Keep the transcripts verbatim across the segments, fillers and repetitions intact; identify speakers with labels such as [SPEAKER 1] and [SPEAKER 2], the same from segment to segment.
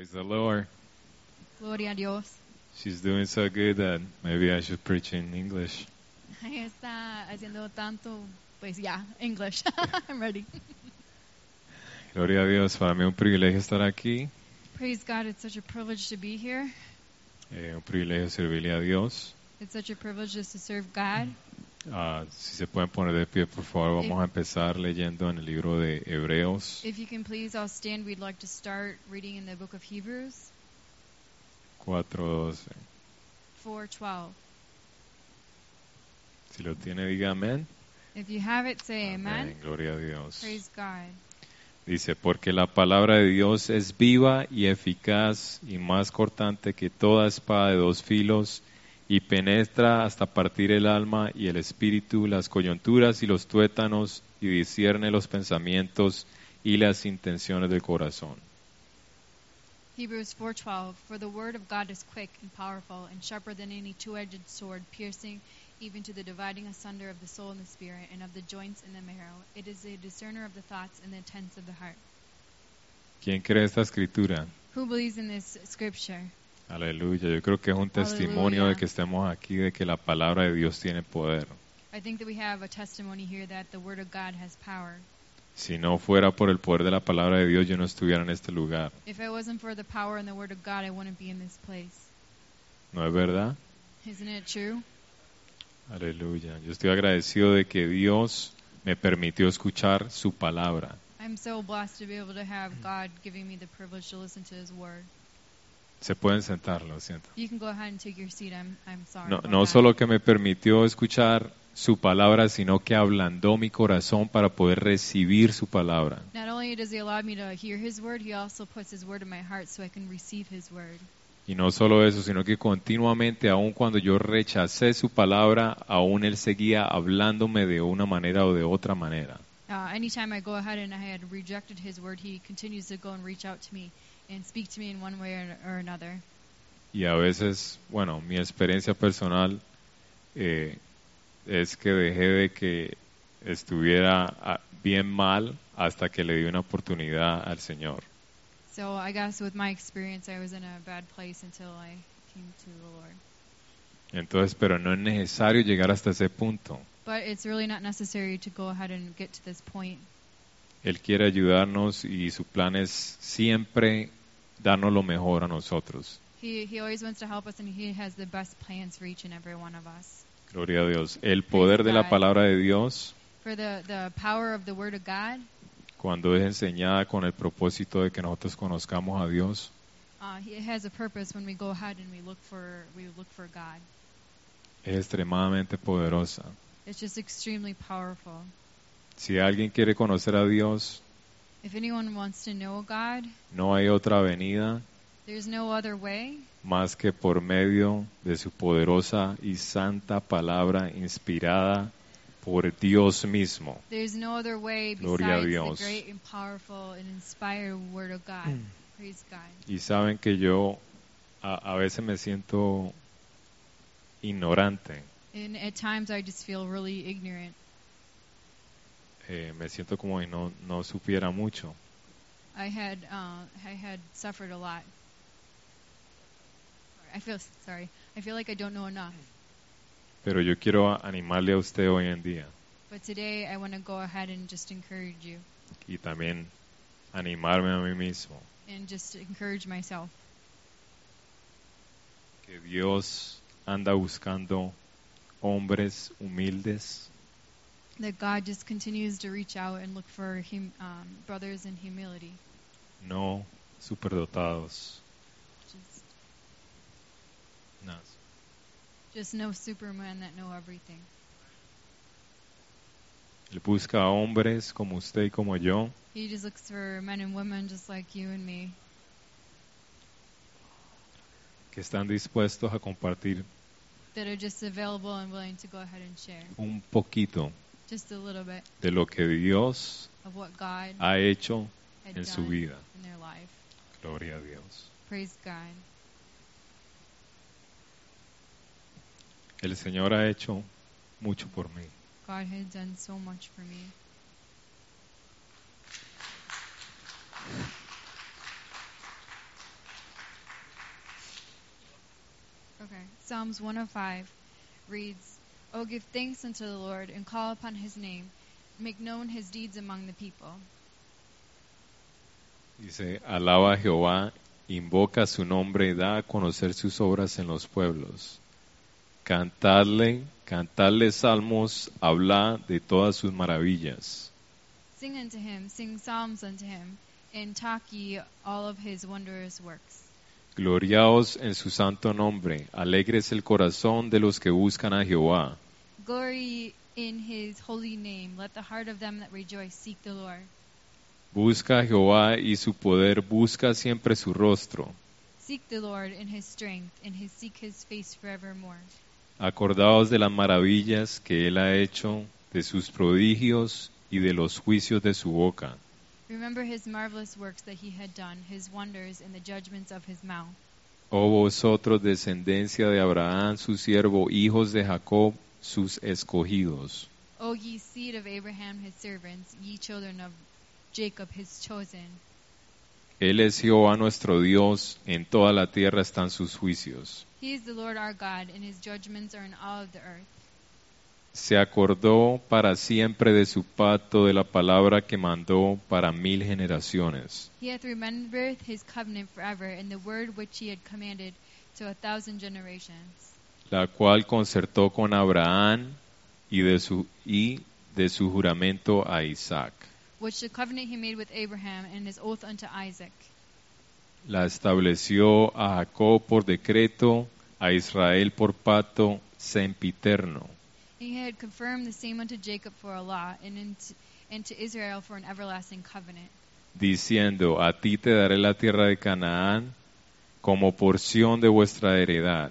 [SPEAKER 1] Praise the Lord.
[SPEAKER 2] Gloria a Dios.
[SPEAKER 1] She's doing so good that maybe I should preach in English.
[SPEAKER 2] Ella está haciendo tanto, pues ya, English. I'm ready.
[SPEAKER 1] Gloria a Dios, para mí es un privilegio estar aquí,
[SPEAKER 2] Praise God, it's such a privilege to be here.
[SPEAKER 1] eh, un privilegio servirle a Dios.
[SPEAKER 2] It's such a privilege just to serve God.
[SPEAKER 1] Ah, si se pueden poner de pie, por favor, vamos a empezar leyendo en el libro de Hebreos
[SPEAKER 2] If you can please all stand, we'd like to start reading in the book of Hebrews
[SPEAKER 1] cuatro doce.
[SPEAKER 2] four twelve.
[SPEAKER 1] Si lo tiene, diga amén.
[SPEAKER 2] If you have it, say amen.
[SPEAKER 1] Gloria a Dios.
[SPEAKER 2] Praise God.
[SPEAKER 1] Dice, porque la palabra de Dios es viva y eficaz y más cortante que toda espada de dos filos y penetra hasta partir el alma y el espíritu, las coyunturas y los tuétanos y discierne los pensamientos y las intenciones del corazón.
[SPEAKER 2] Hebrews four twelve. For the word of God is quick and powerful and sharper than any two-edged sword, piercing even to the dividing asunder of the soul and the spirit, and of the joints and the marrow. It is a discerner of the thoughts and the intents of the heart.
[SPEAKER 1] ¿Quién cree esta escritura?
[SPEAKER 2] Who believes in this scripture?
[SPEAKER 1] Aleluya. Yo creo que es un testimonio
[SPEAKER 2] Aleluya.
[SPEAKER 1] de que estemos aquí, de que la palabra de Dios tiene poder.
[SPEAKER 2] I think that we have a testimony here that the word of God has power.
[SPEAKER 1] Si no fuera por el poder de la palabra de Dios, yo no estuviera en este lugar.
[SPEAKER 2] If it wasn't for the power and the word of God, I wouldn't be in this place.
[SPEAKER 1] ¿No es verdad?
[SPEAKER 2] Isn't it true?
[SPEAKER 1] Aleluya. Yo estoy agradecido de que Dios me permitió escuchar su palabra.
[SPEAKER 2] I'm so blessed to be able to have God giving me the privilege to listen to His word.
[SPEAKER 1] Se pueden sentar, lo siento.
[SPEAKER 2] You can go ahead and take your seat. I'm, I'm sorry.
[SPEAKER 1] No,
[SPEAKER 2] about
[SPEAKER 1] no
[SPEAKER 2] that.
[SPEAKER 1] solo que me permitió escuchar su palabra, sino que ablandó mi corazón para poder recibir su palabra.
[SPEAKER 2] Not only does He allow me to hear His word, He also puts His word in my heart so I can receive His word.
[SPEAKER 1] Y no solo eso, sino que continuamente, aun cuando yo rechacé su palabra, aún Él seguía hablándome de una manera o de otra manera.
[SPEAKER 2] Uh, anytime I go ahead and I had rejected His word, He continues to go and reach out to me and speak to me in one way or, or another.
[SPEAKER 1] Y a veces, bueno, mi experiencia personal eh, es que dejé de que estuviera ah, bien mal hasta que le di una oportunidad al Señor.
[SPEAKER 2] So I guess with my experience, I was in a bad place until I came to the Lord.
[SPEAKER 1] Entonces, pero no es necesario llegar hasta ese punto.
[SPEAKER 2] But it's really not necessary to go ahead and get to this point.
[SPEAKER 1] Él quiere ayudarnos y su plan es siempre darnos lo mejor a nosotros.
[SPEAKER 2] He he always wants to help us, and He has the best plans for each and every one of us.
[SPEAKER 1] Gloria a Dios. El poder de la
[SPEAKER 2] God.
[SPEAKER 1] palabra de Dios,
[SPEAKER 2] For the, the power of the Word of God,
[SPEAKER 1] cuando es enseñada con el propósito de que nosotros conozcamos a Dios,
[SPEAKER 2] uh, it has a purpose when we go ahead and we look for we look for God.
[SPEAKER 1] es extremadamente poderosa.
[SPEAKER 2] It's just extremely powerful.
[SPEAKER 1] Si alguien quiere conocer a Dios,
[SPEAKER 2] If anyone wants to know God,
[SPEAKER 1] no hay otra avenida
[SPEAKER 2] there's no other way
[SPEAKER 1] más que por medio de su poderosa y santa palabra inspirada por Dios mismo.
[SPEAKER 2] There's no other way
[SPEAKER 1] Gloria a
[SPEAKER 2] besides
[SPEAKER 1] Dios.
[SPEAKER 2] the great and powerful and inspired Word of God. Praise God.
[SPEAKER 1] Y saben que yo a, a veces me siento ignorante,
[SPEAKER 2] And at times I just feel really ignorant.
[SPEAKER 1] eh, me siento como si no, no supiera mucho.
[SPEAKER 2] I had uh, I had suffered a lot. I feel sorry. I feel like I don't know enough.
[SPEAKER 1] Pero yo quiero a- animarle a usted hoy en día
[SPEAKER 2] But today I want to go ahead and just encourage you
[SPEAKER 1] y también animarme a mí mismo,
[SPEAKER 2] and just encourage myself.
[SPEAKER 1] que Dios anda buscando hombres humildes
[SPEAKER 2] That God just continues to reach out and look for hum, um, brothers in humility.
[SPEAKER 1] no superdotados.
[SPEAKER 2] Just,
[SPEAKER 1] No.
[SPEAKER 2] just no Superman that know everything.
[SPEAKER 1] Él busca a hombres como usted y como yo,
[SPEAKER 2] He just looks for men and women just like you and me
[SPEAKER 1] que están dispuestos a compartir
[SPEAKER 2] that are just available and willing to go ahead and share
[SPEAKER 1] un poquito
[SPEAKER 2] just a little bit
[SPEAKER 1] de lo que Dios
[SPEAKER 2] of what God
[SPEAKER 1] ha hecho
[SPEAKER 2] had
[SPEAKER 1] en su
[SPEAKER 2] done
[SPEAKER 1] vida.
[SPEAKER 2] in their life.
[SPEAKER 1] Gloria a Dios.
[SPEAKER 2] Praise God.
[SPEAKER 1] El Señor ha hecho mucho por mí.
[SPEAKER 2] God has done so much for me. Okay. Psalms one oh five reads, "Oh, give thanks unto the Lord and call upon his name. Make known his deeds among the people."
[SPEAKER 1] Dice, alaba a Jehová, invoca su nombre, da a conocer sus obras en los pueblos. Cantadle, cantadle salmos, habla de todas sus maravillas.
[SPEAKER 2] Sing unto him, sing psalms unto him, and talk ye all of his wondrous works.
[SPEAKER 1] Gloriaos en su santo nombre, alegres el corazón de los que buscan a Jehová.
[SPEAKER 2] Glory in his holy name. Let the heart of them that rejoice seek the Lord.
[SPEAKER 1] Busca a Jehová y su poder, busca siempre su rostro.
[SPEAKER 2] Seek the Lord in his strength, and his seek his face forevermore.
[SPEAKER 1] Acordaos de las maravillas que él ha hecho, de sus prodigios y de los juicios de su boca.
[SPEAKER 2] Remember his marvelous works that he had done, his wonders and the judgments of his mouth.
[SPEAKER 1] Oh vosotros, descendencia de Abraham, su siervo, hijos de Jacob, sus escogidos.
[SPEAKER 2] O ye seed of Abraham his servants, ye children of Jacob his chosen.
[SPEAKER 1] Él es Jehová nuestro Dios, en toda la tierra están sus juicios.
[SPEAKER 2] He is the Lord our God, and his judgments are in all of the earth.
[SPEAKER 1] Se acordó para siempre de su pacto, de la palabra que mandó para mil generaciones.
[SPEAKER 2] He hath remembered his covenant forever, and the word which he had commanded to a thousand generations.
[SPEAKER 1] La cual concertó con Abraham y de su, y de su juramento a Isaac.
[SPEAKER 2] Which the covenant he made with Abraham, and his oath unto Isaac.
[SPEAKER 1] La estableció a Jacob por decreto, a Israel por pacto sempiterno.
[SPEAKER 2] He had confirmed the same unto Jacob for a law, and, into, and to Israel for an everlasting covenant.
[SPEAKER 1] Diciendo, a ti te daré la tierra de Canaán como porción de vuestra heredad.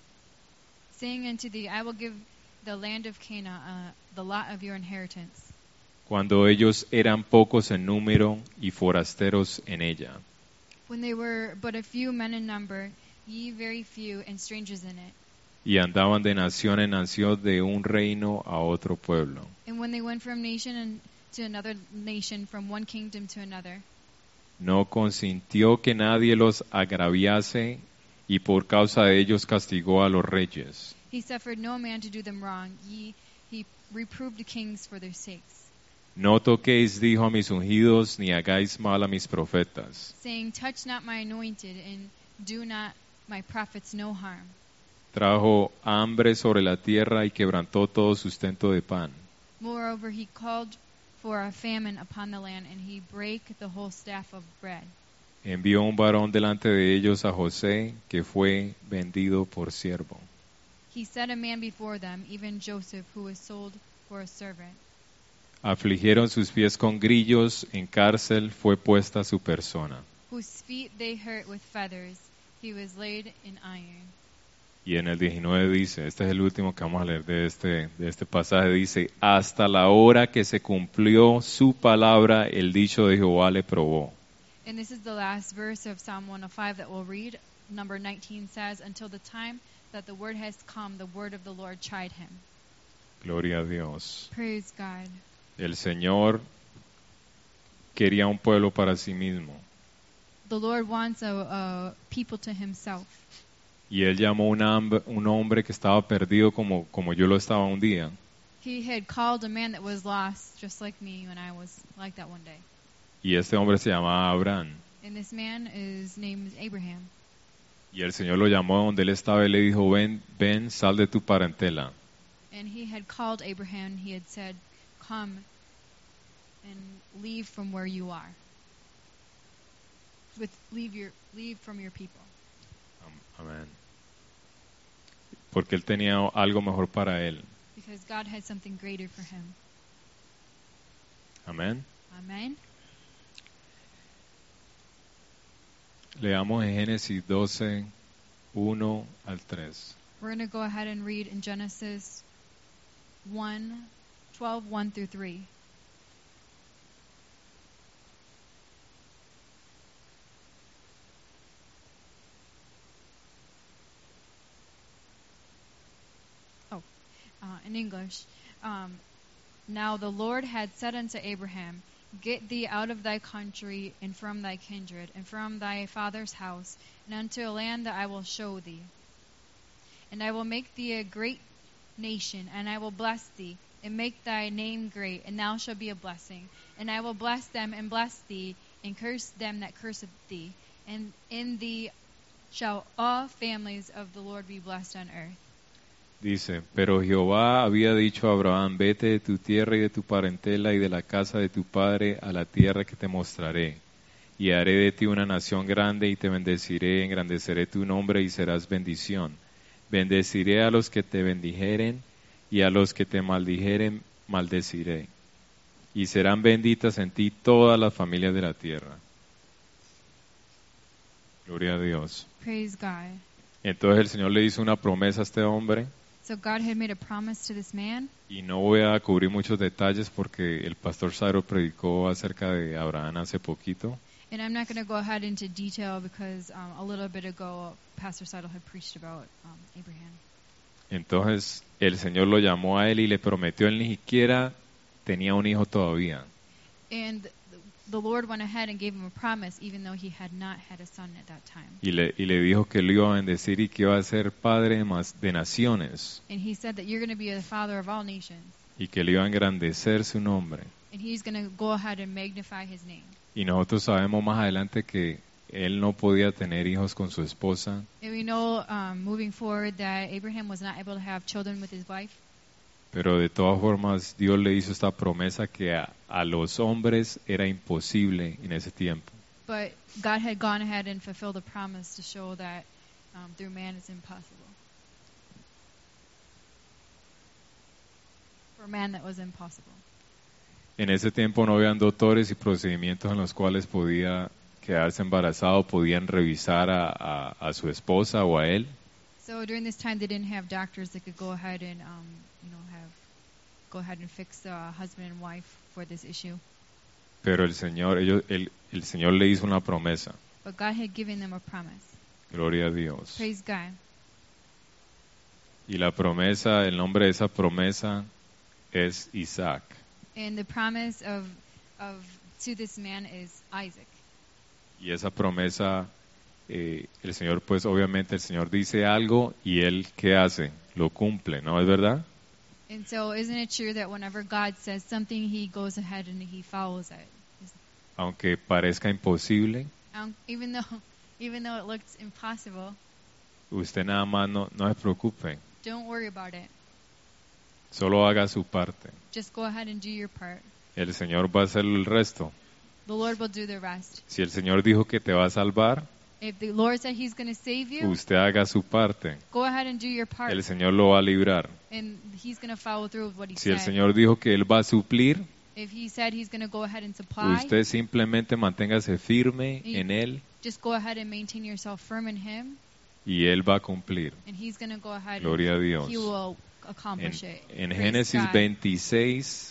[SPEAKER 2] Saying unto thee, I will give the land of Canaan, uh, the lot of your inheritance.
[SPEAKER 1] Cuando ellos eran pocos en número y forasteros en ella.
[SPEAKER 2] When they were but a few men in number, ye very few, and strangers in it.
[SPEAKER 1] Y andaban de nación en nación, de un reino a otro pueblo.
[SPEAKER 2] And when they went from nation and to another nation, from one kingdom to another,
[SPEAKER 1] No consintió que nadie los agraviase, y por causa de ellos castigó a los reyes.
[SPEAKER 2] he suffered no man to do them wrong. Ye, he reproved the kings for their sakes,
[SPEAKER 1] No toquéis, dijo, a mis ungidos, ni hagáis mal a mis profetas.
[SPEAKER 2] saying, touch not my anointed, and do not my prophets no harm.
[SPEAKER 1] Trajo hambre sobre la tierra y quebrantó todo sustento de pan.
[SPEAKER 2] Moreover, he called for a famine upon the land, and he brake the whole staff of bread.
[SPEAKER 1] Envió un varón delante de ellos, a José, que fue vendido por siervo.
[SPEAKER 2] He set a man before them, even Joseph, who was sold for a servant.
[SPEAKER 1] Afligieron sus pies con grillos, en cárcel fue puesta su persona.
[SPEAKER 2] Whose feet they hurt with feathers, he was laid in iron.
[SPEAKER 1] Y en el diecinueve dice, este es el último que vamos a leer de este, de este pasaje, dice, hasta la hora que se cumplió su palabra, el dicho de Jehová le probó.
[SPEAKER 2] And this is the last verse of Psalm one oh five that we'll read. Number nineteen says, until the time that the word has come, the word of the Lord tried him.
[SPEAKER 1] Gloria a Dios.
[SPEAKER 2] Praise God.
[SPEAKER 1] El Señor quería un pueblo para sí mismo.
[SPEAKER 2] The Lord wants a, a people to himself.
[SPEAKER 1] Y Él llamó un, hambre- un hombre que estaba perdido como, como yo lo estaba un día.
[SPEAKER 2] He had called a man that was lost, just like me when I was like that one day.
[SPEAKER 1] Y este hombre se llamaba Abraham.
[SPEAKER 2] And this man, his name is Abraham.
[SPEAKER 1] Y el Señor lo llamó donde él estaba y le dijo, ven, ven, sal de tu parentela.
[SPEAKER 2] And he had called Abraham, he had said, come and leave from where you are. With leave your leave from your people.
[SPEAKER 1] Am- Amén. Porque él tenía algo mejor para él.
[SPEAKER 2] Because God had something greater for him.
[SPEAKER 1] Amén.
[SPEAKER 2] Amen.
[SPEAKER 1] Leamos en Génesis doce, uno al tres.
[SPEAKER 2] We're going to go ahead and read in Genesis one, twelve, one through three. Oh, uh, in English. Um, now the Lord had said unto Abraham, get thee out of thy country, and from thy kindred, and from thy father's house, and unto a land that I will show thee. And I will make thee a great nation, and I will bless thee, and make thy name great, and thou shalt be a blessing. And I will bless them and bless thee, and curse them that curseth thee. And in thee shall all families of the Lord be blessed on earth.
[SPEAKER 1] Dice, pero Jehová había dicho a Abraham, vete de tu tierra y de tu parentela y de la casa de tu padre a la tierra que te mostraré. Y haré de ti una nación grande y te bendeciré, engrandeceré tu nombre y serás bendición. Bendeciré a los que te bendijeren y a los que te maldijeren maldeciré. Y serán benditas en ti todas las familias de la tierra. Gloria a Dios.
[SPEAKER 2] Praise God.
[SPEAKER 1] Entonces el Señor le hizo una promesa a este hombre.
[SPEAKER 2] So God had made a promise to this man.
[SPEAKER 1] Y no voy a cubrir muchos detalles porque el pastor Sairo predicó acerca de Abraham hace poquito.
[SPEAKER 2] And I'm not going to go ahead into detail because um, a little bit ago, Pastor Seidel had preached about um, Abraham.
[SPEAKER 1] Entonces el Señor lo llamó a él y le prometió, él ni siquiera tenía un hijo todavía.
[SPEAKER 2] And the Lord went ahead and gave him a promise, even though he had not had a son at that time.
[SPEAKER 1] Y le, y le dijo que lo iba a bendecir y que iba a ser padre de, más, de naciones.
[SPEAKER 2] And he said that you're going to be the father of all nations.
[SPEAKER 1] Y que le iba a engrandecer su nombre.
[SPEAKER 2] And he's going to go ahead and magnify his name.
[SPEAKER 1] Y nosotros sabemos más adelante que él no podía tener hijos con su esposa.
[SPEAKER 2] And we know um, moving forward that Abraham was not able to have children with his wife.
[SPEAKER 1] Pero de todas formas Dios le hizo esta promesa que a, a los hombres era imposible en ese tiempo.
[SPEAKER 2] But God had gone ahead and fulfilled the promise to show that um, through man it's impossible. For man that was impossible.
[SPEAKER 1] En ese tiempo no habían doctores y procedimientos en los cuales podía quedarse embarazado, podían revisar a, a, a su esposa o a él.
[SPEAKER 2] So during this time they didn't have doctors that could go ahead and um, you know have go ahead and fix the husband and wife for this issue.
[SPEAKER 1] Pero el Señor, ellos, el, el Señor le hizo una promesa.
[SPEAKER 2] But God had given them a promise.
[SPEAKER 1] Gloria a Dios.
[SPEAKER 2] Praise God.
[SPEAKER 1] Y la promesa, el nombre de esa promesa es Isaac.
[SPEAKER 2] And the promise of of to this man is Isaac.
[SPEAKER 1] Y esa promesa, eh, el Señor, pues obviamente el Señor dice algo y él, ¿qué hace? Lo cumple, ¿no es verdad?
[SPEAKER 2] And so isn't it true that whenever God says something, he goes ahead and he follows it?
[SPEAKER 1] Aunque parezca imposible,
[SPEAKER 2] Um, even though even though it looks impossible,
[SPEAKER 1] usted nada más no, no se preocupe,
[SPEAKER 2] don't worry about it.
[SPEAKER 1] solo haga su parte.
[SPEAKER 2] Just go ahead and do your part.
[SPEAKER 1] El Señor va a hacer el resto.
[SPEAKER 2] The Lord will do the rest.
[SPEAKER 1] Si el Señor dijo que te va a salvar,
[SPEAKER 2] If the Lord said he's going to save you,
[SPEAKER 1] usted haga su parte.
[SPEAKER 2] go ahead and do your part.
[SPEAKER 1] El Señor lo va a librar.
[SPEAKER 2] And he's going to follow through with what he
[SPEAKER 1] Si el
[SPEAKER 2] said.
[SPEAKER 1] Señor dijo que Él va a suplir,
[SPEAKER 2] If he said he's going to go ahead and supply,
[SPEAKER 1] usted simplemente manténgase firme
[SPEAKER 2] Y-
[SPEAKER 1] en Él
[SPEAKER 2] just go ahead and maintain yourself firm in him,
[SPEAKER 1] y Él va a cumplir.
[SPEAKER 2] and he's going to go ahead
[SPEAKER 1] Gloria a
[SPEAKER 2] and
[SPEAKER 1] Dios.
[SPEAKER 2] he will
[SPEAKER 1] En,
[SPEAKER 2] accomplish it.
[SPEAKER 1] en
[SPEAKER 2] Praise
[SPEAKER 1] Génesis
[SPEAKER 2] God.
[SPEAKER 1] veintiséis,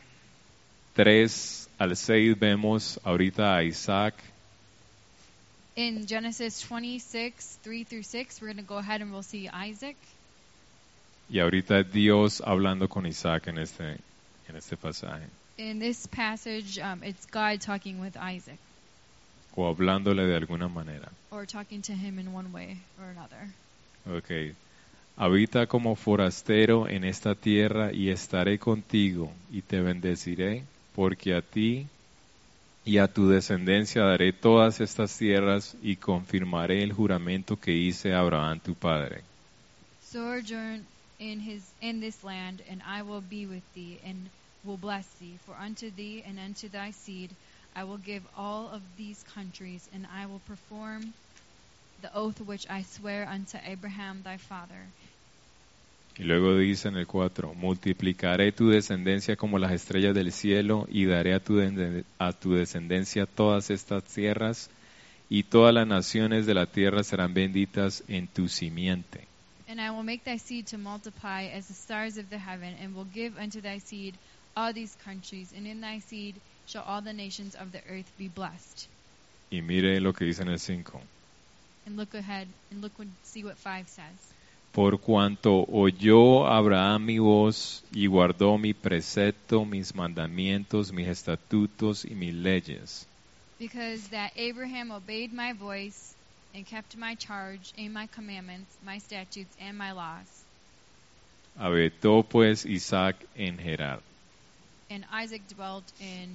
[SPEAKER 1] tres al seis vemos ahorita a Isaac.
[SPEAKER 2] In Genesis twenty-six, three through six, we're going to go ahead and we'll see Isaac.
[SPEAKER 1] Y ahorita es Dios hablando con Isaac en este, en este pasaje.
[SPEAKER 2] In this passage, um, it's God talking with Isaac,
[SPEAKER 1] O hablándole de alguna manera.
[SPEAKER 2] or talking to him in one way or another.
[SPEAKER 1] Ok. Habita como forastero en esta tierra y estaré contigo y te bendeciré, porque a ti y a tu descendencia daré todas estas tierras y confirmaré el juramento que hice a Abraham tu padre.
[SPEAKER 2] Sojourn in his in this land, and I will be with thee, and will bless thee. For unto thee and unto thy seed I will give all of these countries, and I will perform the oath which I swear unto Abraham thy father.
[SPEAKER 1] Y luego dice en el cuatro, multiplicaré tu descendencia como las estrellas del cielo y daré a tu, de- a tu descendencia todas estas tierras y todas las naciones de la tierra serán benditas en tu simiente.
[SPEAKER 2] And I will make thy seed to multiply as the stars of the heaven, and will give unto thy seed all these countries, and in thy seed shall all the nations of the earth be blessed.
[SPEAKER 1] Y mire lo que dice en el cinco.
[SPEAKER 2] And look ahead and look and see what five says.
[SPEAKER 1] Por cuanto oyó Abraham mi voz y guardó mi precepto, mis mandamientos, mis estatutos y mis leyes.
[SPEAKER 2] Because that Abraham obeyed my voice and kept my charge and my commandments, my statutes, and my laws.
[SPEAKER 1] Habitó pues Isaac en Gerar.
[SPEAKER 2] And Isaac dwelt in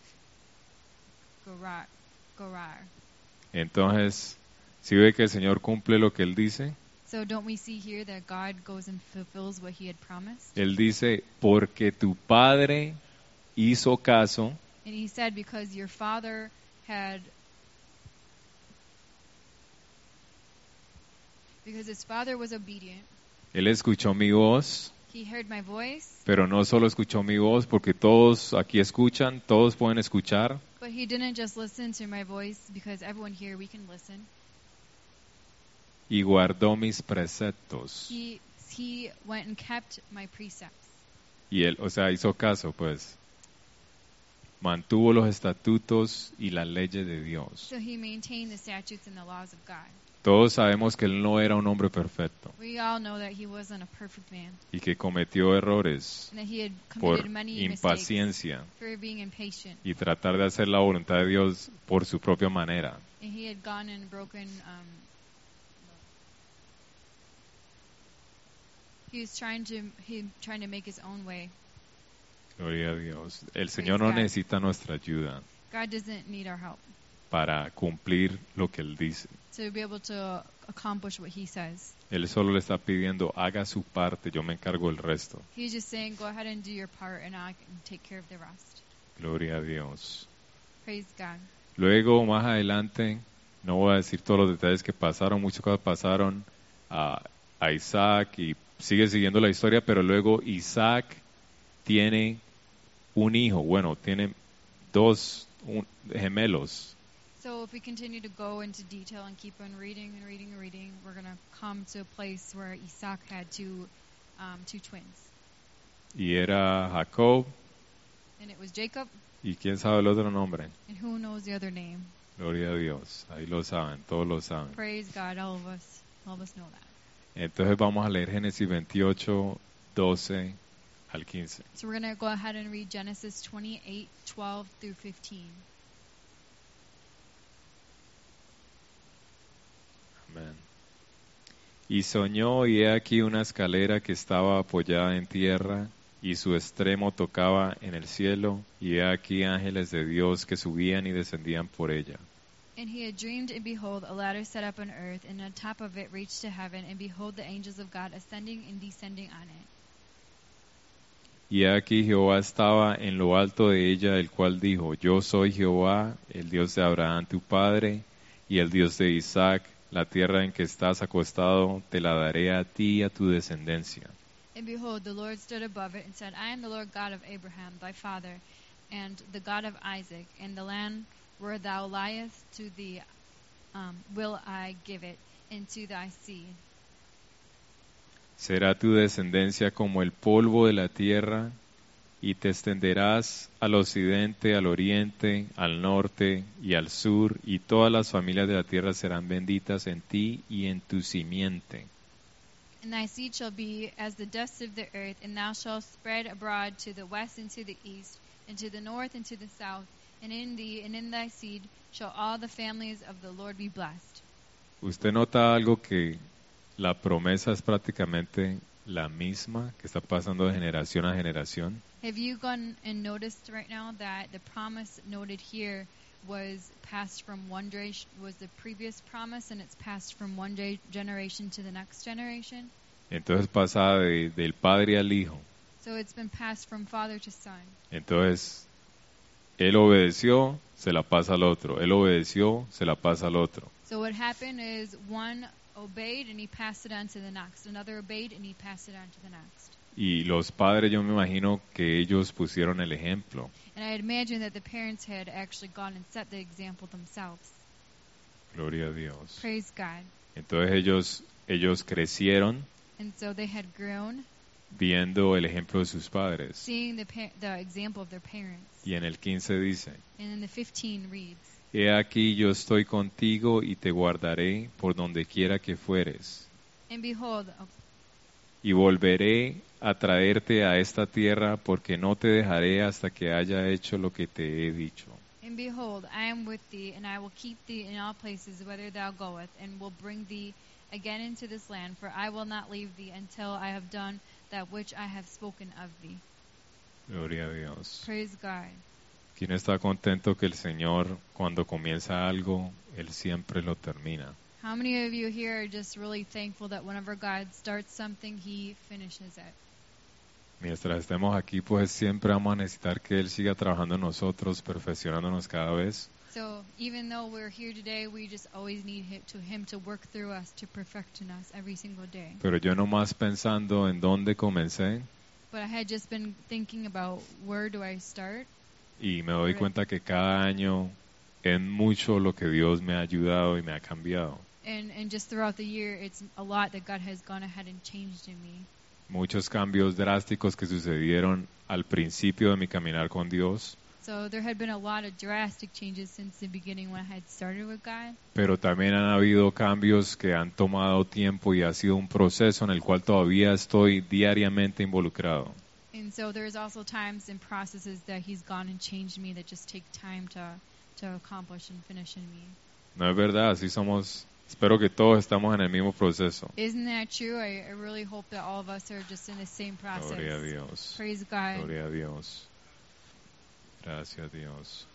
[SPEAKER 2] Gerar. Gerar.
[SPEAKER 1] Entonces, ¿sí ve que el Señor cumple lo que Él dice?
[SPEAKER 2] So don't we see here that God goes and fulfills what he had promised?
[SPEAKER 1] Él dice, porque tu padre hizo caso,
[SPEAKER 2] And he said, because your father had, because his father was obedient,
[SPEAKER 1] Él escuchó mi voz,
[SPEAKER 2] he heard my voice,
[SPEAKER 1] pero no solo escuchó mi voz, porque todos aquí escuchan, todos pueden escuchar,
[SPEAKER 2] but he didn't just listen to my voice, because everyone here, we can listen.
[SPEAKER 1] y guardó mis preceptos.
[SPEAKER 2] He, he went and kept my precepts.
[SPEAKER 1] Y él, o sea, hizo caso, pues. Mantuvo los estatutos y las leyes de Dios.
[SPEAKER 2] So he maintained the statutes and the laws of God.
[SPEAKER 1] Todos sabemos que él no era un hombre perfecto
[SPEAKER 2] We all know that he wasn't a perfect man,
[SPEAKER 1] y que cometió errores
[SPEAKER 2] and that he had
[SPEAKER 1] por
[SPEAKER 2] committed many mistakes
[SPEAKER 1] impaciencia
[SPEAKER 2] for being impatient.
[SPEAKER 1] y tratar de hacer la voluntad de Dios por su propia manera.
[SPEAKER 2] And he had gone and broken, um, he was trying to, he trying to make his own way.
[SPEAKER 1] Gloria a Dios. El Señor no
[SPEAKER 2] God.
[SPEAKER 1] necesita nuestra ayuda
[SPEAKER 2] God doesn't need our help
[SPEAKER 1] para cumplir lo que Él dice.
[SPEAKER 2] to be able to accomplish what he says.
[SPEAKER 1] Él solo le está pidiendo, haga su parte, yo me encargo del resto.
[SPEAKER 2] He's just saying, go ahead and do your part, and I can take care of the rest.
[SPEAKER 1] Gloria a Dios.
[SPEAKER 2] Praise God.
[SPEAKER 1] Luego, más adelante, no voy a decir todos los detalles que pasaron, muchas cosas pasaron a, a Isaac y sigue siguiendo la historia, pero luego Isaac tiene un hijo, bueno, tiene dos un- gemelos.
[SPEAKER 2] So if we continue to go into detail and keep on reading and reading and reading, we're going to come to a place where Isaac had two, um, two twins.
[SPEAKER 1] Y era Jacob,
[SPEAKER 2] And it was Jacob,
[SPEAKER 1] y quién sabe el otro nombre.
[SPEAKER 2] and who knows the other name?
[SPEAKER 1] Gloria a Dios, ahí lo saben, todos lo saben.
[SPEAKER 2] Praise God, all of us, all of us know that.
[SPEAKER 1] Entonces vamos a leer Génesis veintiocho, doce al quince.
[SPEAKER 2] So we're going to go ahead and read Genesis twenty-eight, twelve through fifteen.
[SPEAKER 1] Amén. Y soñó, y he aquí una escalera que estaba apoyada en tierra, y su extremo tocaba en el cielo, y he aquí ángeles de Dios que subían y descendían por ella.
[SPEAKER 2] And he had dreamed, and behold, a ladder set up on earth, and the top of it reached to heaven, and behold, the angels of God ascending and descending on it.
[SPEAKER 1] Y he aquí Jehová estaba en lo alto de ella, el cual dijo, yo soy Jehová, el Dios de Abraham tu padre, y el Dios de Isaac. La tierra en que estás acostado te la daré a ti y a tu descendencia.
[SPEAKER 2] And behold, the Lord stood above it, and said, I am the Lord God of Abraham, thy father, and the God of Isaac, and the land where thou liest to thee um, will I give it, and to thy seed.
[SPEAKER 1] Será tu descendencia como el polvo de la tierra, y te extenderás al occidente, al oriente, al norte y al sur, y todas las familias de la tierra serán benditas en ti y en tu simiente.
[SPEAKER 2] And thy seed shall be as the dust of the earth, and thou shalt spread abroad to the west and to the east, and to the north and to the south, and in thee and in thy seed shall all the families of the Lord be blessed.
[SPEAKER 1] Usted nota algo que la promesa es prácticamente la misma que está pasando de generación a generación.
[SPEAKER 2] Have you gone and noticed right now that the promise noted here was passed from one generation, was the previous promise, and it's passed from one ge- generation to the next generation?
[SPEAKER 1] Entonces pasa de- del padre al hijo.
[SPEAKER 2] So it's been passed from father to son.
[SPEAKER 1] Entonces, él obedeció, se la pasa al otro. Él obedeció, se la pasa al otro.
[SPEAKER 2] So what happened is one obeyed and he passed it on to the next. Another obeyed and he passed it on to the next.
[SPEAKER 1] Y los padres, yo me imagino que ellos pusieron el ejemplo.
[SPEAKER 2] And I imagine that the parents had actually gone and set the example themselves.
[SPEAKER 1] Gloria a Dios.
[SPEAKER 2] Praise God.
[SPEAKER 1] Entonces ellos, ellos crecieron
[SPEAKER 2] And so they had grown,
[SPEAKER 1] viendo el ejemplo de sus padres.
[SPEAKER 2] seeing the pa- the example of their parents.
[SPEAKER 1] Y en el quince dice,
[SPEAKER 2] And in the fifteen reads,
[SPEAKER 1] he aquí yo estoy contigo y te guardaré por donde quiera que fueres.
[SPEAKER 2] and behold, oh,
[SPEAKER 1] Y volveré a traerte a esta tierra porque no te dejaré hasta que haya hecho lo que te he dicho.
[SPEAKER 2] and And behold, I am with thee, and I will keep thee in all places whither thou goest, and will bring thee again into this land, for I will not leave thee until I have done that which I have spoken of thee.
[SPEAKER 1] Gloria a Dios.
[SPEAKER 2] Praise God.
[SPEAKER 1] ¿Quién está contento que el Señor, cuando comienza algo, Él siempre lo termina?
[SPEAKER 2] How many of you here are just really thankful that whenever God starts something, He finishes it?
[SPEAKER 1] Mientras estemos aquí, pues siempre vamos a necesitar que Él siga trabajando en nosotros, perfeccionándonos cada vez.
[SPEAKER 2] So even though we're here today, we just always need him to, him to work through us, to perfect in us every single day.
[SPEAKER 1] Pero yo nomás pensando en dónde comencé,
[SPEAKER 2] But I had just been thinking about where do I start?
[SPEAKER 1] y me doy cuenta que cada año es mucho lo que Dios me ha ayudado y me ha cambiado.
[SPEAKER 2] And, and just throughout the year, it's a lot that God has gone ahead and changed in me.
[SPEAKER 1] Muchos cambios drásticos que sucedieron al principio de mi caminar con Dios,
[SPEAKER 2] So there had been a lot of drastic changes since the beginning when I had started with God.
[SPEAKER 1] pero también han habido cambios que han tomado tiempo y ha sido un proceso en el cual todavía estoy diariamente involucrado.
[SPEAKER 2] And so there's also times and processes that He's gone and changed me that just take time to, to accomplish and finish in me.
[SPEAKER 1] No es verdad, así somos. Espero que todos estamos en el mismo proceso.
[SPEAKER 2] Isn't that true? I, I really hope that all of us are just in the same process.
[SPEAKER 1] Gloria a Dios.
[SPEAKER 2] Praise God.
[SPEAKER 1] Gloria a Dios. Gracias Dios.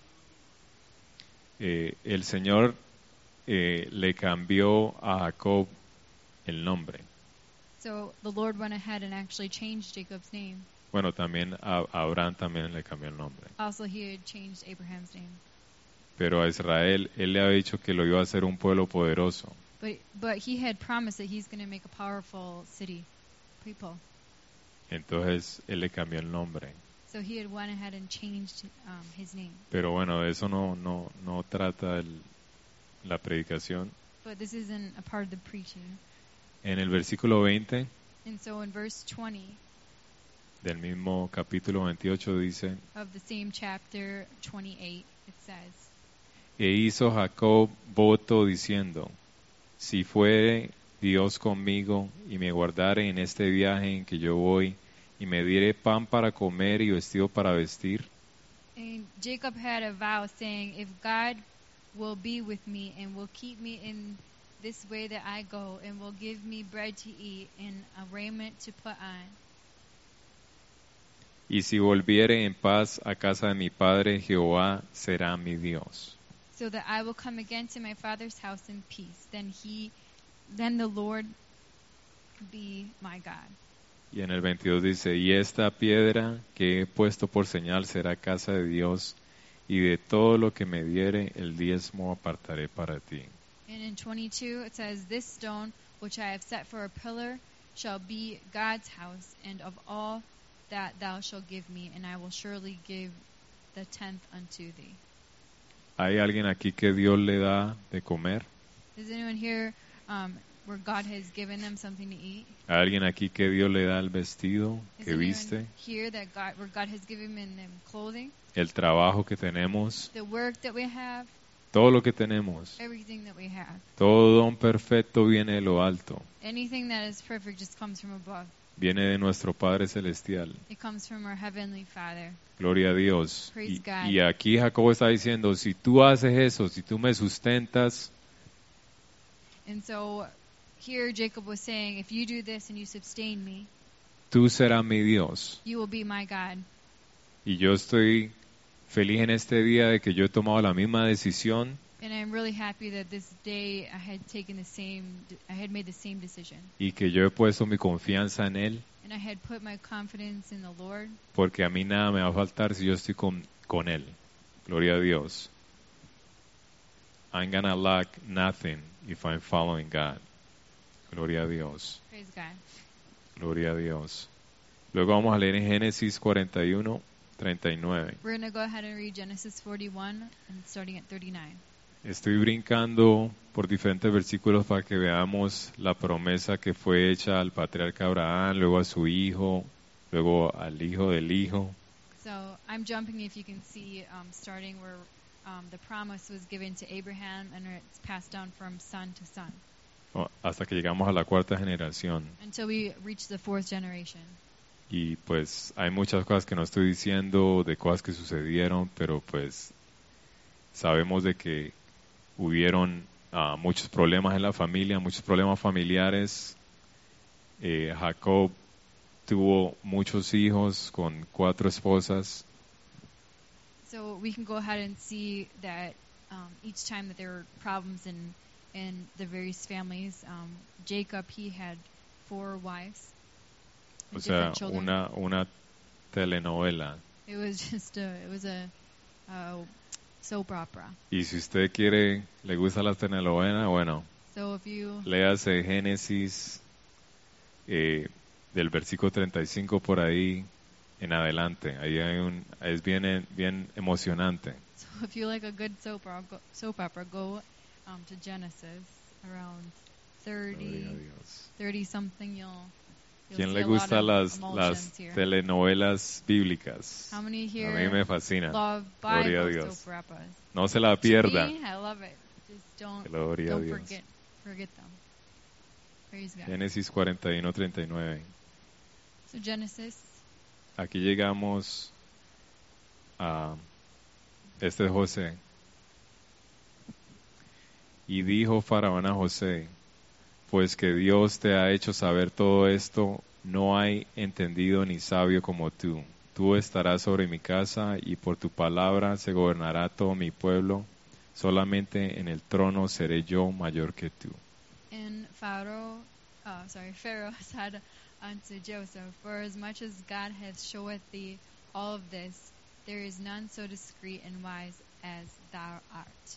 [SPEAKER 1] Eh, el Señor eh, le cambió a Jacob el nombre.
[SPEAKER 2] So the Lord went ahead and actually changed Jacob's name.
[SPEAKER 1] Bueno, también a a Abraham también le cambió el nombre.
[SPEAKER 2] Also, He had changed Abraham's name.
[SPEAKER 1] Pero a Israel, Él le ha dicho que lo iba a hacer un pueblo poderoso.
[SPEAKER 2] But but He had promised that He's going to make a powerful city, people.
[SPEAKER 1] Entonces, Él le cambió el nombre.
[SPEAKER 2] So He had went ahead and changed um, His name.
[SPEAKER 1] Pero bueno, de eso no, no, no trata el- la predicación.
[SPEAKER 2] But this isn't a part of the preaching.
[SPEAKER 1] En el versículo veinte
[SPEAKER 2] And so in verse twenty
[SPEAKER 1] del mismo capítulo veintiocho dice:
[SPEAKER 2] of the same chapter twenty-eight, it says,
[SPEAKER 1] E hizo Jacob voto diciendo: Si fuere Dios conmigo y me guardare en este viaje en que yo voy, y me diere pan para comer y vestido para vestir,
[SPEAKER 2] and Jacob had a vow saying, if God will be with me and will keep me in this way that I go, and will give me bread to eat and a raiment to put on,
[SPEAKER 1] y si volviere en paz a casa de mi padre, Jehová será mi Dios.
[SPEAKER 2] so that I will come again to my father's house in peace, then he, then the Lord be my God.
[SPEAKER 1] Y en el veintidós dice: Y esta piedra que he puesto por señal será casa de Dios, y de todo lo que me diere el diezmo apartaré para ti.
[SPEAKER 2] And in twenty-two it says, this stone which I have set for a pillar shall be God's house, and of all that thou shalt give me, and I will surely give the tenth unto thee.
[SPEAKER 1] ¿Hay alguien aquí que Dios le da de comer?
[SPEAKER 2] Is anyone here um, where God has given them something to eat?
[SPEAKER 1] ¿Hay alguien aquí que Dios le da el vestido
[SPEAKER 2] Is
[SPEAKER 1] que
[SPEAKER 2] anyone
[SPEAKER 1] viste?
[SPEAKER 2] here that God, where God has given them clothing,
[SPEAKER 1] El trabajo que tenemos,
[SPEAKER 2] the work that we have,
[SPEAKER 1] todo lo que tenemos,
[SPEAKER 2] everything that we have?
[SPEAKER 1] todo don perfecto viene de lo alto,
[SPEAKER 2] Anything that is perfect just comes from above.
[SPEAKER 1] viene de nuestro Padre Celestial.
[SPEAKER 2] It comes from our Heavenly Father.
[SPEAKER 1] Gloria a Dios.
[SPEAKER 2] Praise
[SPEAKER 1] Y,
[SPEAKER 2] God.
[SPEAKER 1] y aquí Jacob está diciendo: si tú haces eso, si tú me sustentas,
[SPEAKER 2] And so here Jacob was saying, if you do this and you sustain me,
[SPEAKER 1] tú serás mi Dios.
[SPEAKER 2] you will be my God.
[SPEAKER 1] Y yo estoy feliz en este día de que yo he tomado la misma decisión
[SPEAKER 2] And I'm really happy that this day I had taken the same, I had made the same decision.
[SPEAKER 1] y que yo he puesto mi confianza en Él,
[SPEAKER 2] And I had put my confidence in the Lord,
[SPEAKER 1] porque a mí nada me va a faltar si yo estoy con, con Él. Gloria a Dios. I'm gonna lack nothing if I'm following God. Gloria a Dios.
[SPEAKER 2] praise God.
[SPEAKER 1] Gloria a Dios. Luego vamos a leer en Génesis cuarenta y uno, treinta y nueve.
[SPEAKER 2] We're going to go ahead and read Genesis forty-one and starting at thirty-nine.
[SPEAKER 1] Estoy brincando por diferentes versículos para que veamos la promesa que fue hecha al patriarca Abraham, luego a su hijo, luego al hijo del hijo.
[SPEAKER 2] So I'm jumping, if you can see, um, starting where um, the promise was given to Abraham and it's passed down from son to son
[SPEAKER 1] o- hasta que llegamos a la cuarta generación.
[SPEAKER 2] until we reach the fourth generation.
[SPEAKER 1] Y pues hay muchas cosas que no estoy diciendo, de cosas que sucedieron, pero pues sabemos de que hubieron ah, muchos problemas en la familia, muchos problemas familiares. Eh, Jacob tuvo muchos hijos con cuatro esposas.
[SPEAKER 2] So we can go ahead and see that um, each time that there were problems in in the various families, um, Jacob, he had four wives and
[SPEAKER 1] O sea,
[SPEAKER 2] different children.
[SPEAKER 1] una, una telenovela.
[SPEAKER 2] It was just a, it was a, a soap opera.
[SPEAKER 1] Y si usted quiere, le gusta la telenovela, bueno,
[SPEAKER 2] So if you
[SPEAKER 1] léase Génesis eh, del versículo treinta y cinco por ahí en adelante. Ahí hay un, es bien, bien emocionante.
[SPEAKER 2] so if you like a good soap opera, go, soap opera, go um, to Genesis around thirty,
[SPEAKER 1] Gloria a Dios.
[SPEAKER 2] thirty something. You'll, you'll
[SPEAKER 1] ¿Quién
[SPEAKER 2] see
[SPEAKER 1] le
[SPEAKER 2] a lot
[SPEAKER 1] gusta
[SPEAKER 2] of
[SPEAKER 1] las,
[SPEAKER 2] emulsions
[SPEAKER 1] las
[SPEAKER 2] here.
[SPEAKER 1] telenovelas bíblicas?
[SPEAKER 2] How many
[SPEAKER 1] A
[SPEAKER 2] here
[SPEAKER 1] mí me fascina.
[SPEAKER 2] love
[SPEAKER 1] Gloria a
[SPEAKER 2] Bible
[SPEAKER 1] Dios.
[SPEAKER 2] soap operas?
[SPEAKER 1] No se la
[SPEAKER 2] To
[SPEAKER 1] pierda.
[SPEAKER 2] me, I love it. Just don't
[SPEAKER 1] Gloria a
[SPEAKER 2] don't
[SPEAKER 1] Dios.
[SPEAKER 2] forget forget them. Praise God.
[SPEAKER 1] Génesis cuarenta y uno treinta y nueve.
[SPEAKER 2] So Genesis,
[SPEAKER 1] Aquí llegamos a este es José. Y dijo Faraón a José, pues que Dios te ha hecho saber todo esto, no hay entendido ni sabio como tú. Tú estarás sobre mi casa y por tu palabra se gobernará todo mi pueblo. Solamente en el trono seré yo mayor que tú.
[SPEAKER 2] and Pharaoh, uh, sorry, Pharaoh said unto Joseph, for as much as God hath showeth thee all of this, there is none so discreet and wise as thou art.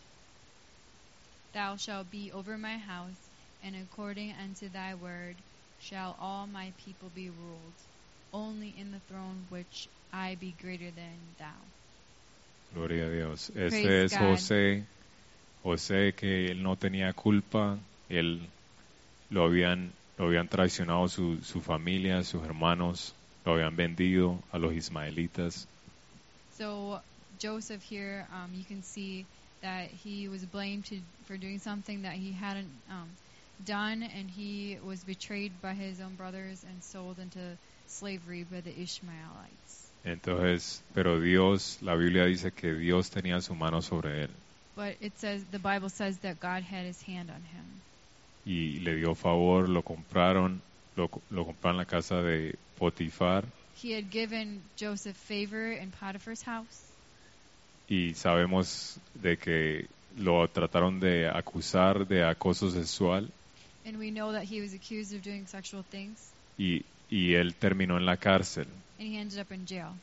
[SPEAKER 2] Thou shalt be over my house, and according unto thy word shall all my people be ruled, only in the throne which I be greater than thou.
[SPEAKER 1] Gloria a Dios. Este
[SPEAKER 2] Praise
[SPEAKER 1] es
[SPEAKER 2] God.
[SPEAKER 1] José. José que él no tenía culpa. Él lo habían, lo habían traicionado su, su familia, sus hermanos. Lo habían vendido a los ismaelitas.
[SPEAKER 2] So Joseph here, um, you can see that he was blamed to, for doing something that he hadn't um, done, and he was betrayed by his own brothers and sold into slavery by the Ishmaelites.
[SPEAKER 1] Entonces, pero Dios, la Biblia dice que Dios tenía su mano sobre él
[SPEAKER 2] But it says, the Bible says that God had his hand on him.
[SPEAKER 1] y le dio favor, lo compraron, lo, lo compraron en la casa de Potifar
[SPEAKER 2] He had given Joseph favor in Potiphar's house,
[SPEAKER 1] y sabemos de que lo trataron de acusar de acoso sexual
[SPEAKER 2] and we know that he was accused of doing sexual things,
[SPEAKER 1] y, y él terminó en la cárcel.
[SPEAKER 2] and he ended up in jail.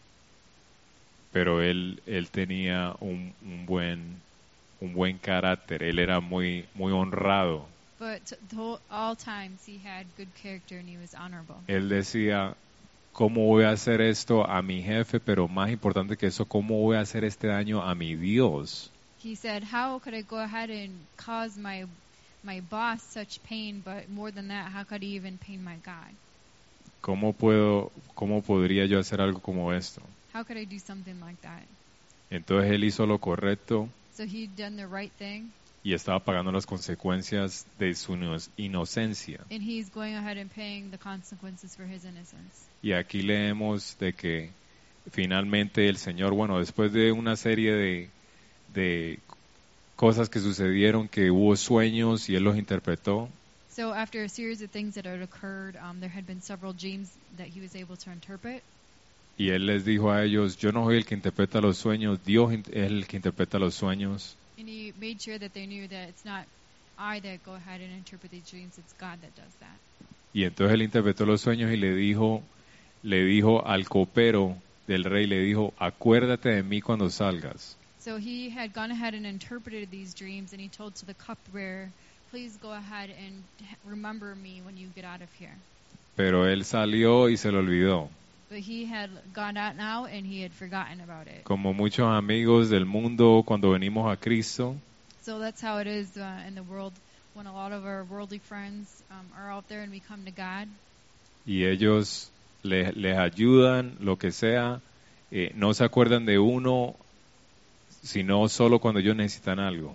[SPEAKER 1] Pero él, él tenía un, un buen, un buen carácter, él era muy, muy honrado.
[SPEAKER 2] But t- the whole, all times he had good character and he was honorable.
[SPEAKER 1] Él decía, ¿cómo voy a hacer esto a mi jefe? Pero más importante que eso, ¿cómo voy a hacer este daño a mi Dios?
[SPEAKER 2] He said, how could I go ahead and cause my my boss such pain, but more than that, how could he even pain my God?
[SPEAKER 1] ¿Cómo puedo, cómo podría yo hacer algo como esto?
[SPEAKER 2] How could I do something like that?
[SPEAKER 1] Entonces él hizo lo correcto
[SPEAKER 2] So he'd done the right thing,
[SPEAKER 1] y estaba pagando las consecuencias de su ino- inocencia.
[SPEAKER 2] and he's going ahead and paying the consequences for his innocence.
[SPEAKER 1] Y aquí leemos de que finalmente el Señor, bueno, después de una serie de, de cosas que sucedieron, que hubo sueños y él los interpretó,
[SPEAKER 2] So after a series of things that had occurred, um, there had been several dreams that he was able to interpret.
[SPEAKER 1] y él les dijo a ellos, yo no soy el que interpreta los sueños, Dios in- es el que interpreta los sueños.
[SPEAKER 2] And he made sure that they knew that it's not I that go ahead and interpret these dreams, it's God that does that.
[SPEAKER 1] Y entonces él interpretó los sueños y le dijo, le dijo al copero del rey, le dijo, acuérdate de mí cuando salgas.
[SPEAKER 2] So he had gone ahead and interpreted these dreams, and he told to the cupbearer, please go ahead and remember me when you get out of here.
[SPEAKER 1] Pero él salió y se lo olvidó.
[SPEAKER 2] But he had gone out now, and he had forgotten about it.
[SPEAKER 1] Como muchos amigos del mundo cuando venimos a Cristo,
[SPEAKER 2] So that's how it is uh, in the world when a lot of our worldly friends um, are out there and we come to God.
[SPEAKER 1] y ellos le- les ayudan, lo que sea, eh, no se acuerdan de uno, sino solo cuando ellos necesitan algo.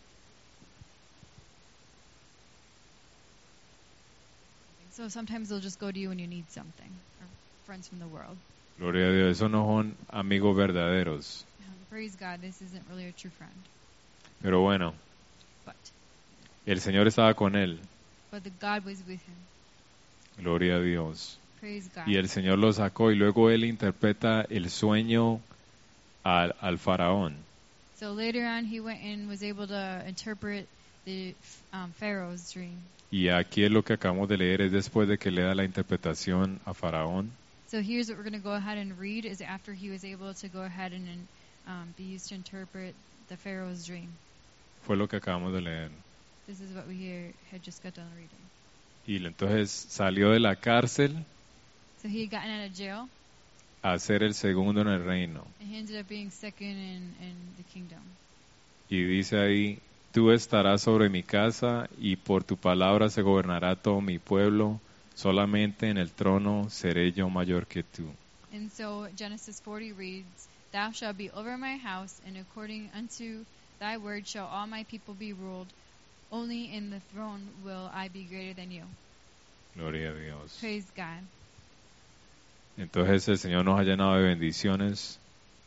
[SPEAKER 2] So sometimes they'll just go to you when you need something, or friends from the world.
[SPEAKER 1] Gloria a Dios, esos no son amigos verdaderos.
[SPEAKER 2] Um, praise God, this isn't really a true friend.
[SPEAKER 1] Pero bueno,
[SPEAKER 2] But,
[SPEAKER 1] el Señor estaba con él.
[SPEAKER 2] but the God was with him.
[SPEAKER 1] Gloria a Dios.
[SPEAKER 2] Praise God.
[SPEAKER 1] Y el Señor lo sacó y luego él interpreta el sueño al, al faraón.
[SPEAKER 2] So later on, he went and was able to interpret the um, Pharaoh's dream.
[SPEAKER 1] Y aquí es lo que acabamos de leer, es después de que le da la interpretación a faraón.
[SPEAKER 2] So here's what we're going to go ahead and read is after he was able to go ahead and um, be used to interpret the Pharaoh's dream.
[SPEAKER 1] Fue lo que acabamos de leer.
[SPEAKER 2] This is what we here had just got done reading.
[SPEAKER 1] Y entonces salió de la cárcel
[SPEAKER 2] So he had gotten out of jail,
[SPEAKER 1] a ser el segundo en el reino.
[SPEAKER 2] and he ended up being second in, in the kingdom.
[SPEAKER 1] Y dice ahí, tú estarás sobre mi casa y por tu palabra se gobernará todo mi pueblo, solamente en el trono seré yo mayor que tú.
[SPEAKER 2] And so Genesis forty reads, Thou shalt be over my house, and according unto thy word shall all my people be ruled. Only in the throne will I be greater than you.
[SPEAKER 1] Gloria a Dios.
[SPEAKER 2] Praise God.
[SPEAKER 1] Entonces el Señor nos ha llenado de bendiciones.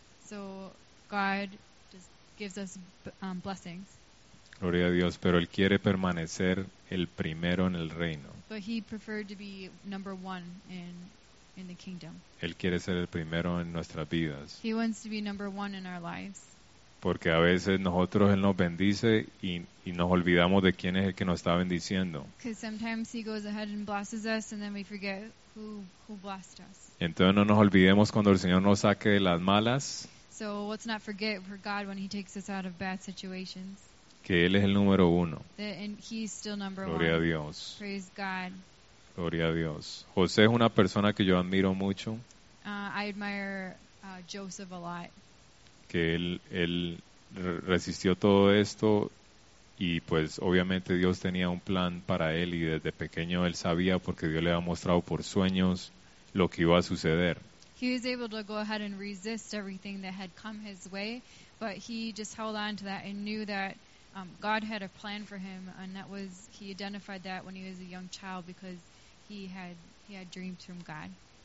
[SPEAKER 2] So God just gives us um, blessings,
[SPEAKER 1] Gloria a Dios, pero Él quiere permanecer el primero en el reino.
[SPEAKER 2] but he preferred to be number one in in the kingdom.
[SPEAKER 1] Él quiere ser el primero en nuestras vidas.
[SPEAKER 2] He wants to be number one in our lives.
[SPEAKER 1] Porque a veces nosotros Él nos bendice y, y nos olvidamos de quién es el que nos está bendiciendo.
[SPEAKER 2] Because sometimes he goes ahead and blesses us, and then we forget who who blessed us.
[SPEAKER 1] Entonces no nos olvidemos cuando el Señor nos saque de las malas,
[SPEAKER 2] So let's not forget for God when he takes us out of bad situations,
[SPEAKER 1] que Él es el número uno.
[SPEAKER 2] that and he's still number
[SPEAKER 1] Gloria a
[SPEAKER 2] one.
[SPEAKER 1] Dios.
[SPEAKER 2] Praise God.
[SPEAKER 1] Gloria a Dios. José es una persona que yo admiro mucho,
[SPEAKER 2] Uh, I admire uh, Joseph a lot.
[SPEAKER 1] que él, él re- resistió todo esto y pues obviamente Dios tenía un plan para él y desde pequeño él sabía porque Dios le había mostrado por sueños lo que iba a suceder.
[SPEAKER 2] He was able to go ahead and resist everything that had come his way, but he just held on to that and knew that um, God had a plan for him, and that was he identified that when he was a young child because he had he had dreams from God,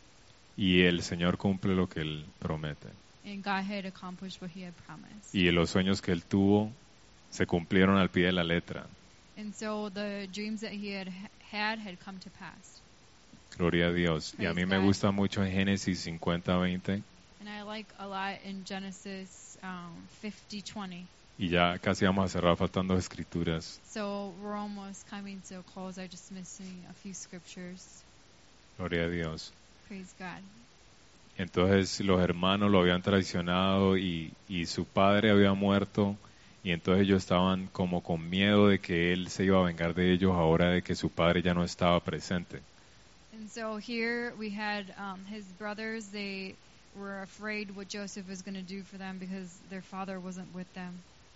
[SPEAKER 1] Y el Señor cumple lo que él promete.
[SPEAKER 2] and God had accomplished what he had promised.
[SPEAKER 1] Y los sueños que él tuvo se cumplieron al pie de la letra.
[SPEAKER 2] And so the dreams that he had had had come to pass.
[SPEAKER 1] Gloria a Dios. Y a mí me gusta mucho en Génesis cincuenta veinte.
[SPEAKER 2] And I like a lot in Genesis um, fifty twenty.
[SPEAKER 1] Y ya casi vamos a cerrar, faltando escrituras.
[SPEAKER 2] So we're almost coming to a close. I'm just missing a few scriptures.
[SPEAKER 1] Gloria a Dios.
[SPEAKER 2] Praise God.
[SPEAKER 1] Entonces los hermanos lo habían traicionado y, y su padre había muerto. Y entonces ellos estaban como con miedo de que él se iba a vengar de ellos ahora de que su padre ya no estaba presente.
[SPEAKER 2] And so here we had um, his brothers. They were afraid what Joseph was going to do for them because their father wasn't with them.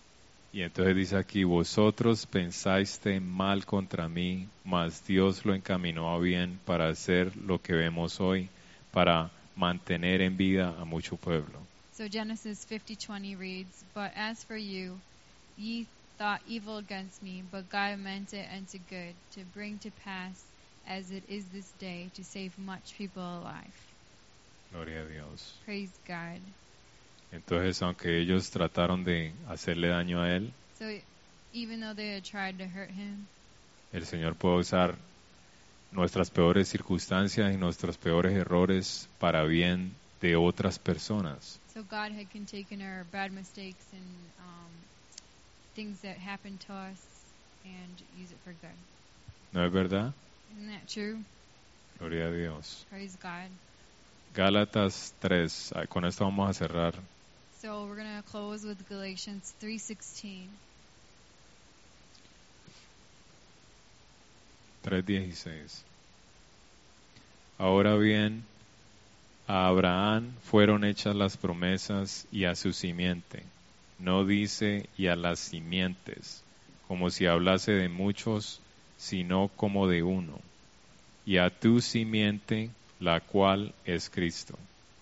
[SPEAKER 1] Y entonces dice aquí, vosotros pensaste mal contra mí, mas Dios lo encaminó a bien para hacer lo que vemos hoy, para mantener en vida a mucho pueblo.
[SPEAKER 2] So Genesis fifty twenty reads, But as for you, ye thought evil against me, but God meant it unto good, to bring to pass as it is this day, to save much people alive.
[SPEAKER 1] Gloria a Dios.
[SPEAKER 2] Praise God.
[SPEAKER 1] Entonces, aunque ellos trataron de hacerle daño a él,
[SPEAKER 2] So even though they had tried to hurt him,
[SPEAKER 1] el Señor puede usar nuestras peores circunstancias y nuestros peores errores para bien de otras personas.
[SPEAKER 2] so God had can taken our bad mistakes and um, things that happened to us and use it for good.
[SPEAKER 1] ¿No es verdad?
[SPEAKER 2] Isn't that true?
[SPEAKER 1] Gloria a Dios.
[SPEAKER 2] Praise God.
[SPEAKER 1] Gálatas tres, ah, con esto vamos a cerrar.
[SPEAKER 2] So we're going to close with Galatians three sixteen.
[SPEAKER 1] tres dieciséis. Ahora bien, a Abraham fueron hechas las promesas y a su simiente. No dice y a las simientes, como si hablase de muchos, sino como de uno. Y a tu simiente, la cual es Cristo.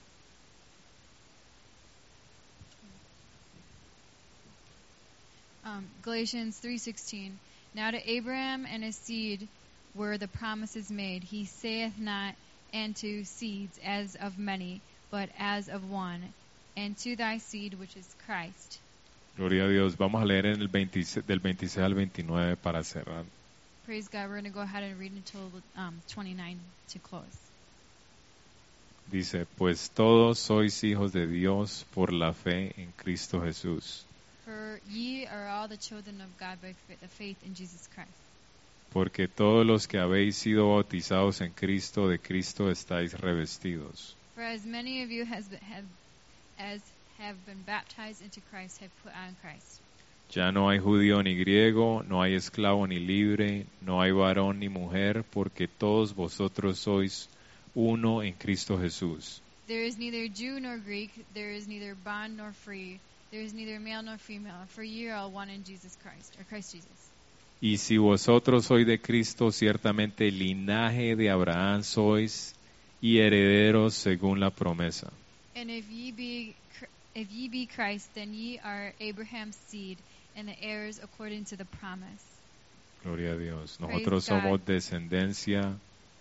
[SPEAKER 2] Um, Galatians three sixteen. Now to Abraham and his seed were the promises made. He saith not, and to seeds as of many, but as of one, and to thy seed which is Christ.
[SPEAKER 1] Gloria a Dios. Vamos a leer en el veintiséis, del veintiséis al veintinueve para cerrar.
[SPEAKER 2] Praise God. We're going to go ahead and read until um, twenty-nine to close.
[SPEAKER 1] Dice, pues todos sois hijos de Dios por la fe en Cristo Jesús.
[SPEAKER 2] For ye are all the children of God by fa- the faith in Jesus Christ.
[SPEAKER 1] Porque todos los que habéis sido bautizados en Cristo, de Cristo estáis revestidos.
[SPEAKER 2] For as many of you has been, have, as have been baptized into Christ have put on Christ.
[SPEAKER 1] Ya no hay judío ni griego, no hay esclavo ni libre, no hay varón ni mujer, porque todos vosotros sois uno en Cristo Jesús.
[SPEAKER 2] There is neither Jew nor Greek, there is neither bond nor free, there is neither male nor female, for ye are all one in Jesus Christ, or Christ Jesus.
[SPEAKER 1] Y si vosotros sois de Cristo, ciertamente linaje de Abraham sois y herederos según la promesa.
[SPEAKER 2] And if ye be if ye be Christ, then ye are Abraham's seed and the heirs according to the promise.
[SPEAKER 1] Gloria a Dios.
[SPEAKER 2] Praise
[SPEAKER 1] Nosotros
[SPEAKER 2] God.
[SPEAKER 1] somos descendencia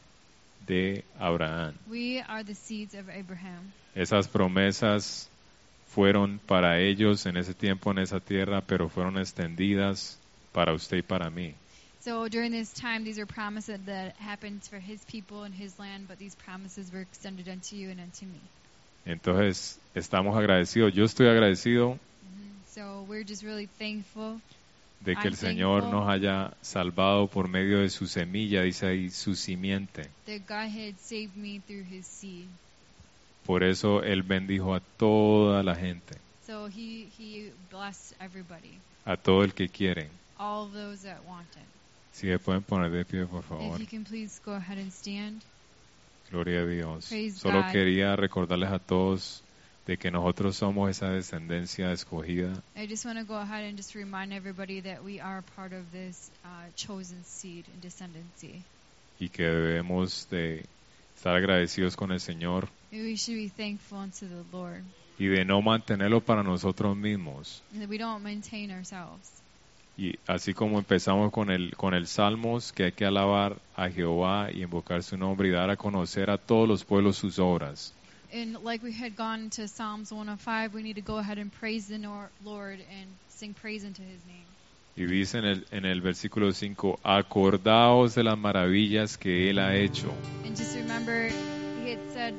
[SPEAKER 1] de Abraham.
[SPEAKER 2] We are the seeds of Abraham.
[SPEAKER 1] Esas promesas fueron para ellos en ese tiempo, en esa tierra, pero fueron extendidas para usted y para mí.
[SPEAKER 2] So during this time, these are promises that happened for his people and his land, but these promises were extended unto you and unto me.
[SPEAKER 1] Entonces, estamos agradecidos. Yo estoy agradecido
[SPEAKER 2] Mhm. So we're just really thankful
[SPEAKER 1] de que
[SPEAKER 2] I'm
[SPEAKER 1] el Señor
[SPEAKER 2] thankful.
[SPEAKER 1] nos haya salvado por medio de su semilla, dice ahí, su simiente.
[SPEAKER 2] that God had saved me through his seed.
[SPEAKER 1] Por eso Él bendijo a toda la gente,
[SPEAKER 2] So he, he blessed everybody,
[SPEAKER 1] a todo el que quiere.
[SPEAKER 2] all of those that wanted.
[SPEAKER 1] Si me pueden poner de pie, por favor.
[SPEAKER 2] If you can please go ahead and stand.
[SPEAKER 1] Gloria a Dios.
[SPEAKER 2] Praise
[SPEAKER 1] Solo
[SPEAKER 2] God.
[SPEAKER 1] quería recordarles a todos de que nosotros somos esa descendencia escogida
[SPEAKER 2] I just want to go ahead and just remind everybody that we are part of this uh, chosen seed and descendancy.
[SPEAKER 1] y que debemos de estar agradecidos con el Señor
[SPEAKER 2] And we should be thankful unto the Lord,
[SPEAKER 1] y de no mantenerlo para nosotros mismos.
[SPEAKER 2] and that we don't maintain ourselves.
[SPEAKER 1] Y así como empezamos con el con el Salmos, que hay que alabar a Jehová y invocar su nombre y dar a conocer a todos los pueblos sus obras.
[SPEAKER 2] And like we had gone to Psalms one oh five, we need to go ahead and praise the Nor- Lord and sing praise unto his name.
[SPEAKER 1] Y dice en el, en el versículo cinco, acordaos de las maravillas que Él ha hecho.
[SPEAKER 2] And just remember, he had said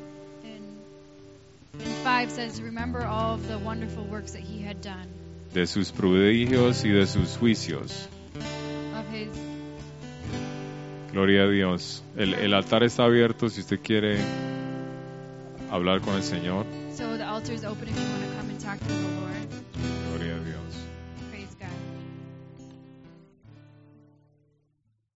[SPEAKER 2] in, in five says, remember all of the wonderful works that he had done,
[SPEAKER 1] De sus prodigios y de sus juicios.
[SPEAKER 2] of his.
[SPEAKER 1] Gloria a Dios. El, el altar está abierto si usted quiere hablar con el Señor.
[SPEAKER 2] So the altar is open if you want to come and talk to the Lord.